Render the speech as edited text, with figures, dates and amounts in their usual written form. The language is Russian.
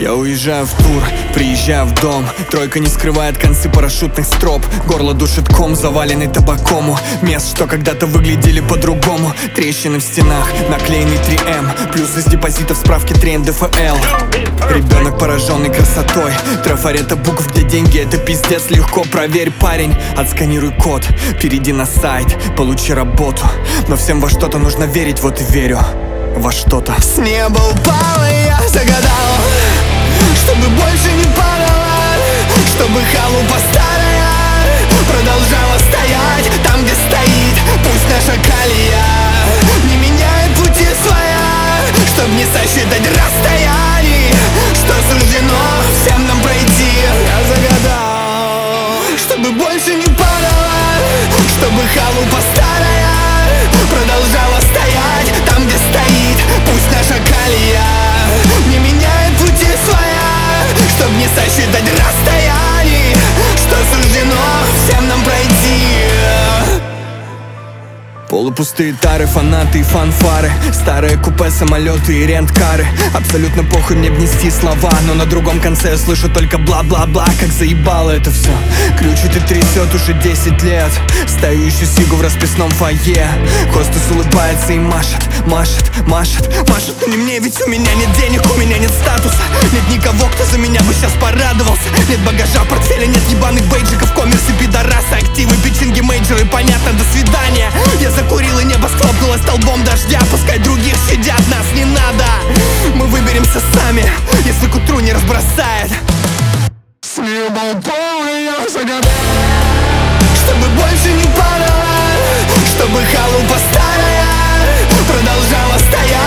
Я уезжаю в тур, приезжаю в дом. Тройка не скрывает концы парашютных строп. Горло душит ком, заваленный табаком. Мест, что когда-то выглядели по-другому. Трещины в стенах, наклеенный 3М. Плюс из депозитов справки 3 НДФЛ. Ребенок, пораженный красотой. Трафарета букв, где деньги, это пиздец легко. Проверь, парень, отсканируй код. Перейди на сайт, получи работу. Но всем во что-то нужно верить, вот и верю во что-то. С неба упала, и я загадал, чтобы больше не падала, чтобы халупа старая продолжала стоять там, где стоит. Пусть наша колея не меняет пути своя, чтоб не сосчитать расстояний, что суждено всем нам пройти. Я загадал, чтобы больше не падала, чтобы халупа старая продолжала стоять там, где стоит. Пусть наша колея не меняет пути своя, чтоб не сосчитать расстояний, что суждено всем нам пройти. Полупустые тары, фанаты и фанфары. Старые купе, самолеты и рент-кары. Абсолютно похуй мне внести слова, но на другом конце я слышу только бла-бла-бла. Как заебало это все. Ключи-то трясет уже 10 лет. Стою, ищу сигу в расписном фойе. Хостес улыбается и машет, машет, машет, машет. Но не мне, ведь у меня нет денег, у меня нет статуса. Нет никого, кто за меня бы сейчас порадовался. Нет багажа, портфеля, нет ебаных бейджиков. Коммерсы, пидорасы, активы, питчинги, мейджоры. Понятно, до свидания. Я закурил, и небо схлопнулось столбом дождя. Пускай других щадят, нас не надо. Мы выберемся сами, если к утру не разбросает. С неба упал, и я загадал, чтобы больше не падала, чтобы халупа старая продолжала стоять